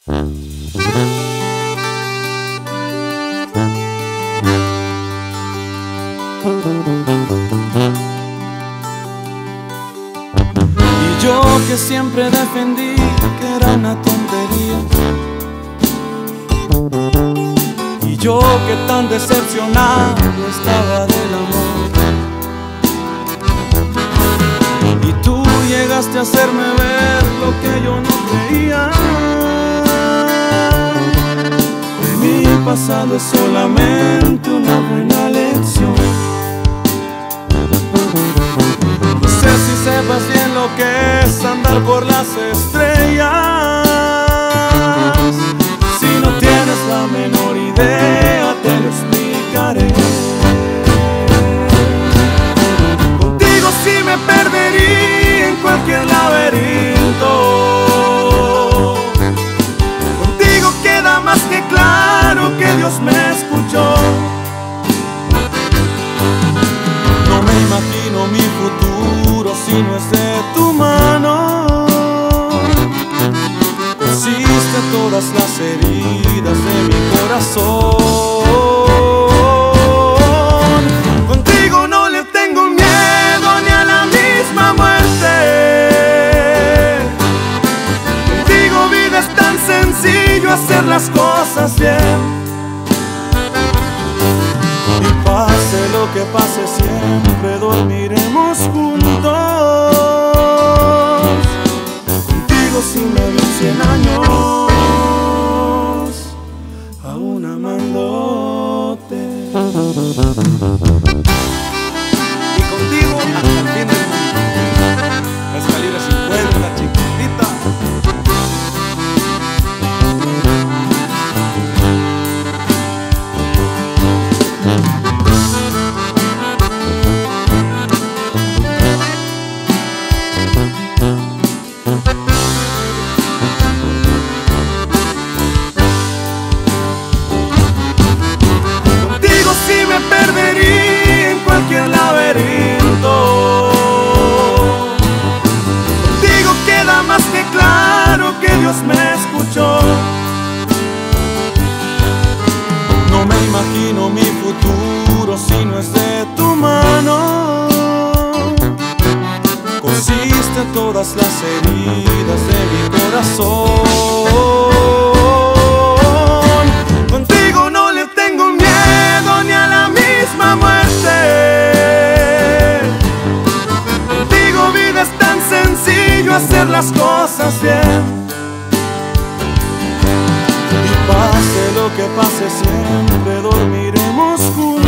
Y yo que siempre defendí que era una tontería, y yo que tan decepcionado estaba del amor, y tú llegaste a hacerme ver lo que yo no creía. Mi pasado es solamente una buena lección. No sé si sepas bien lo que es andar por las estrellas, si no tienes la menor idea te lo explicaré. Contigo sí me perdería en cualquier laberinto. Contigo queda más que claro que Dios me escuchó. No me imagino mi futuro si no es de tu mano. Cosiste todas las heridas de mi corazón. Contigo no le tengo miedo ni a la misma muerte. Contigo vida es tan sencillo hacer las cosas bien. Y pase lo que pase siempre dormiremos juntos. Contigo si me vi 100 años aún amándote. Y contigo hasta el fin del mundo. Es calibre 50, chiquitita. Contigo sí me perdería en cualquier laberinto. Contigo queda más que claro que Dios me escuchó. No me imagino mi futuro si no es de tu mano. Cosiste todas las heridas de mi corazón. Contigo no le tengo miedo ni a la misma muerte. Contigo vida es tan sencillo hacer las cosas bien. Y pase lo que pase siempre dormiremos juntos.